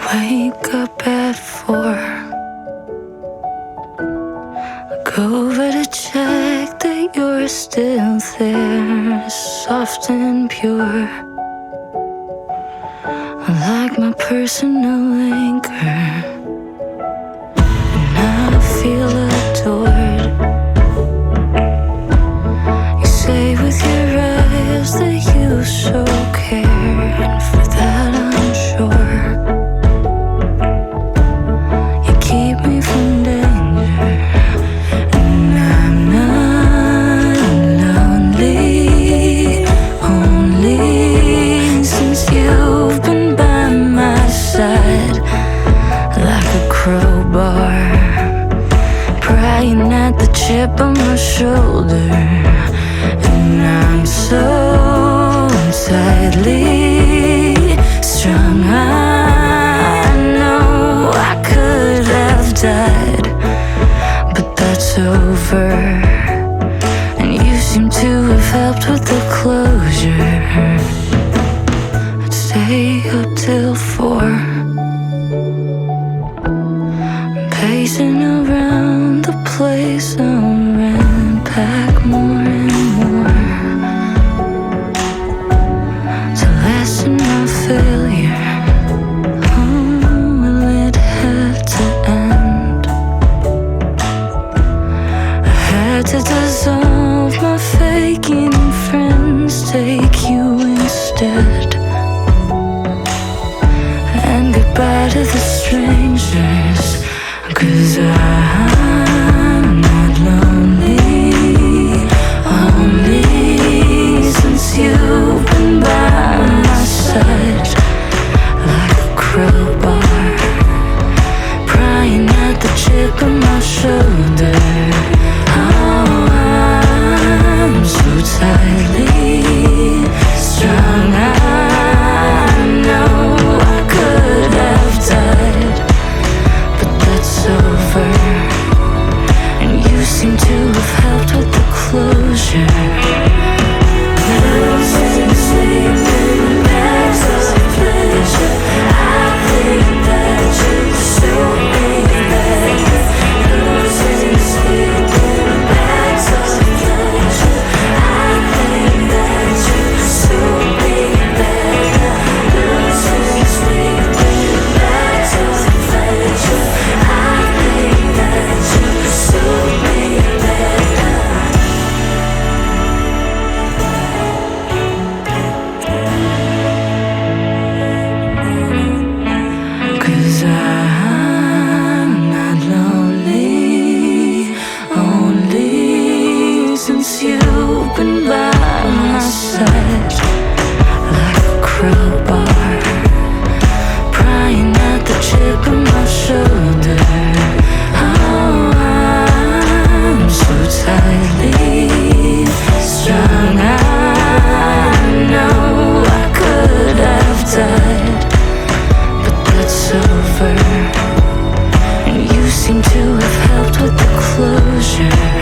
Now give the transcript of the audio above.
Wake up at 4. Go over to check that you're still there, soft and pure, like my personal anchor. And I feel adored. You say with your eyes that you so care, and for that I'm sure. You keep me from danger, and I'm not lonely. Only since you've been by my side, like a crowbar, prying at the chip on my shoulder. And I'm so tightly strung. I know I could have died, but that's over. And you seem to have helped with the closure. I'd stay up till 4, pacing around the place I'm in, pack more and more to lessen my failure. Well, it had to end. I had to dissolve my faking friends, take you instead, and goodbye to the strangers. 'Cause I'm not lonely, only since you've been by my side, like a crowbar, prying at the chip on my shoulder. Oh, I'm so tightly strung. I know I could have died, it's over, and you seem to have helped with the closure. Losing sleep in bags of pleasure. I think that you suit me better. Losing sleep in bags of pleasure. I think that you suit me better. Losing sleep in bags of pleasure. Since you've been by my side, like a crowbar, prying at the chip on my shoulder. Oh, I'm so tightly strung. I know I could have died, but that's over. And you seem to have helped with the closure.